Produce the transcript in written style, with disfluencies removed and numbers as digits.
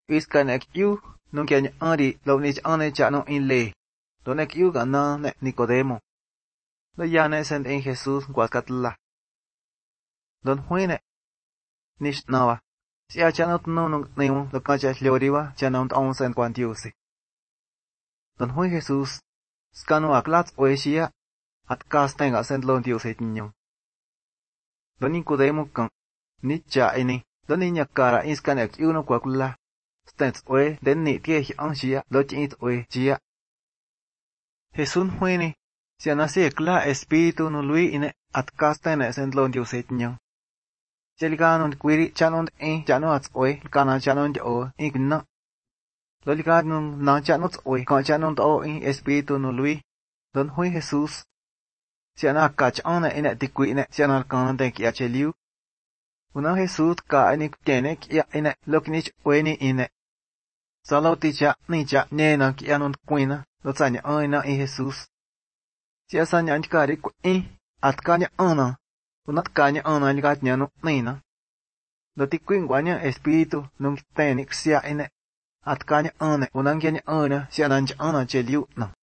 Iskanek yu, nung kya nyari, lo ni ane cha no in le. Donek yu gana ne Nicodemo. Lo yane send in Jesús guascatla. Don huine. Nish nawa. Si a chanot no nung nemo lo kacha lloriwa chanont on sen quantiusi. Don hui Jesús. Scano aklats oeshia. At castenga sent lontiusit nyong. Don Nicodemo kan. Nicha ini. Don niña cara iskanek yu no quacula. Stens oe den ni tiech anshia lo chit oe chia. Jesús huini. Si anasi kla espíritu no lui ine at castene sent lontiusit nyong. Jeliganon quiri chanon chano ats oe kana chanon o igna. Loliganon na chanot oe kan chanon o espíritu no lui. Don hui Jesús. Si anakach ane ine tiquine si anarkan de kia cheliu. Una Jesús ka ene tiene kia ine loknich oeni ine. Solo ticha nicha nena kia non quina lo tanya aina Jesús. Si asanya antikari ku at kanya ana. Unat kanya ana ligat niya no nina. Doti quinguanya espíritu nung tenik siya ine. At kanya ana unang kanya ana siya nandiya ana cheliu na.